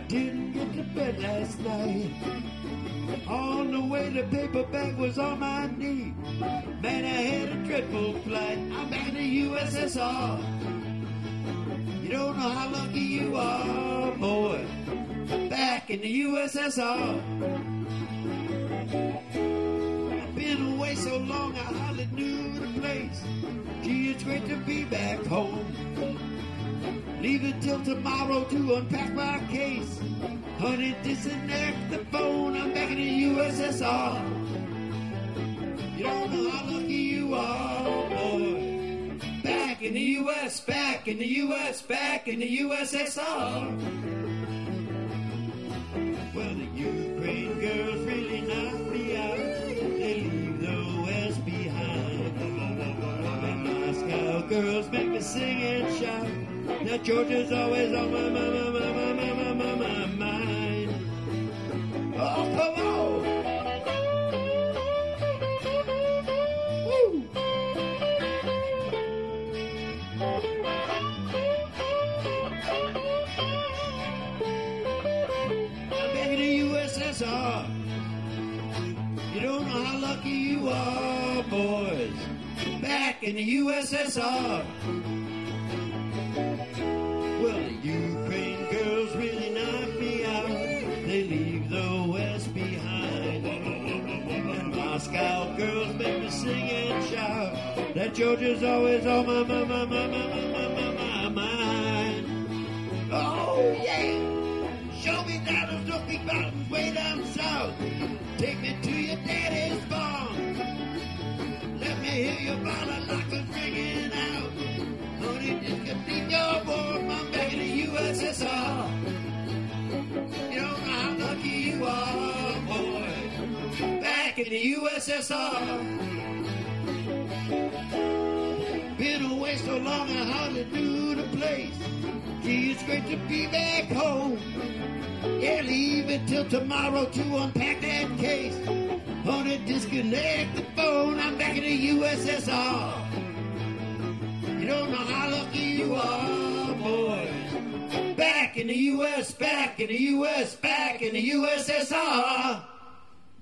didn't get to bed last night. On the way, the paper bag was on my knee. Man, I had a dreadful flight. I'm back in the USSR. You don't know how lucky you are, boy. Back in the USSR. I've been away so long, I hardly knew the place. Gee, it's great to be back home. Leave it till tomorrow to unpack my case. Honey, disconnect the phone. I'm back in the USSR. You don't know how lucky you are, boy. Back in the US, back in the US, back in the USSR. Well, the Ukraine girls really knock me out. They leave the West behind. And Moscow girls make me sing and shout. Now Georgia's always on my mind. Oh, come on! Woo! I'm back in the USSR. You don't know how lucky you are, boys. Back in the USSR. Well, the Ukraine girls really knock me out. They leave the West behind. And Moscow girls make me sing and shout. That Georgia's always on my mind. Oh, yeah! Show me down those Smoky Mountains way down south. Take me to your daddy's farm. Let me hear your balalakas ringing out. Honey, just complete your warm. I'm back in the USSR. You don't know how lucky you are, boy. Back in the USSR. Been away so long I hardly knew the place. Gee, it's great to be back home. Yeah, leave it till tomorrow to unpack that case. Honey, disconnect the phone. I'm back in the USSR. You don't know how lucky you are, boys. Back in the US, back in the US, back in the USSR.